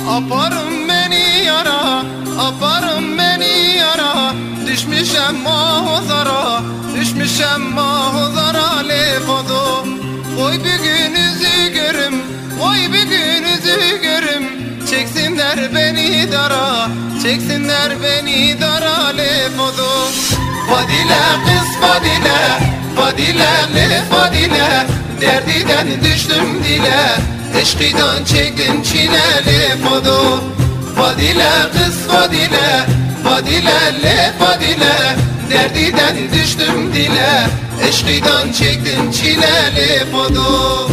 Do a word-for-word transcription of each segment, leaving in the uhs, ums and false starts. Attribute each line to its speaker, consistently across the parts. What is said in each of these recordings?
Speaker 1: Aparım beni yara, aparım beni yara. Düşmüşem mahuzara, düşmüşem mahuzara lefodo. Oy bir gün üzü görüm, oy bir gün üzü görüm. Çeksinler beni dara, çeksinler beni dara lefodo. Fadile kız Fadile, Fadile le Fadile. Derdiden düştüm dile, eşkıdan çektim çile lefodo. Fadile kız Fadile, Fadile le Fadile. Derdiden düştüm dile, eşkıdan çektim çile lefodo.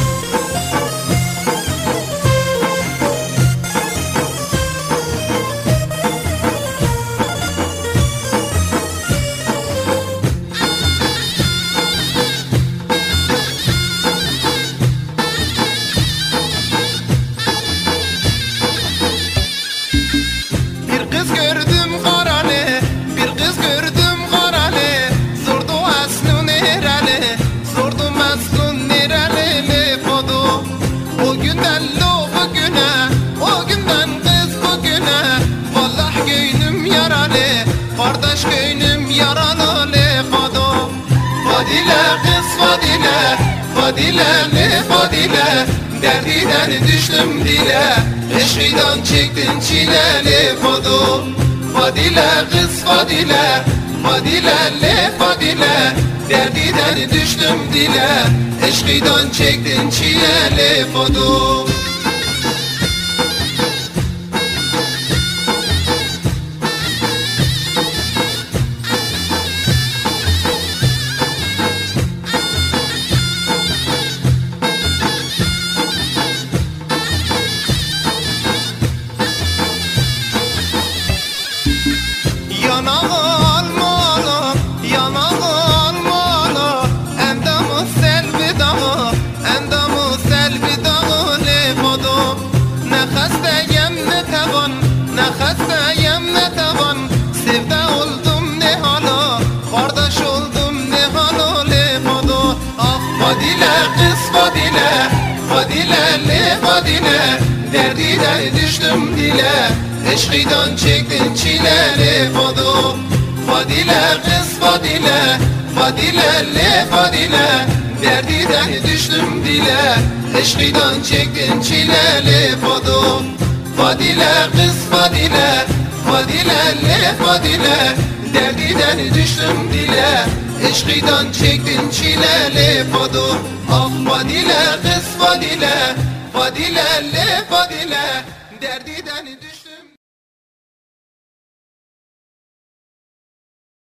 Speaker 1: Kardeş göynüm yaralı lefado. Fadile kız Fadile, Fadile le Fadile. Derdiden düştüm dile, eşkıdan çektim çile lefado. Fadile kız Fadile, Fadile le Fadile. Derdiden düştüm dile, eşkıdan çektim çile lefado. Yanağı almalı, yanağı almalı. Endamı selvi dağı, endamı selvi dağı lefodo. Ne hastayım ne taban, ne hastayım ne taban. Sevda oldum ne hala, kardeş oldum ne hala lefodo. Ah Fadile kız Fadile, Fadile le Fadile. Derdiden düştüm dile, eşkıdan çektim çile lefodo. Fadile kız Fadile, Fadile le Fadile. Derdiden düştüm dile, eşkıdan çektim çile lefodo. Fadile kız Fadile, Fadile le Fadile. Derdiden düştüm dile, eşkıdan çektim çile lefodo. Ah Fadile kız Fadile, Fadile le Fadile. Derdiden düştüm.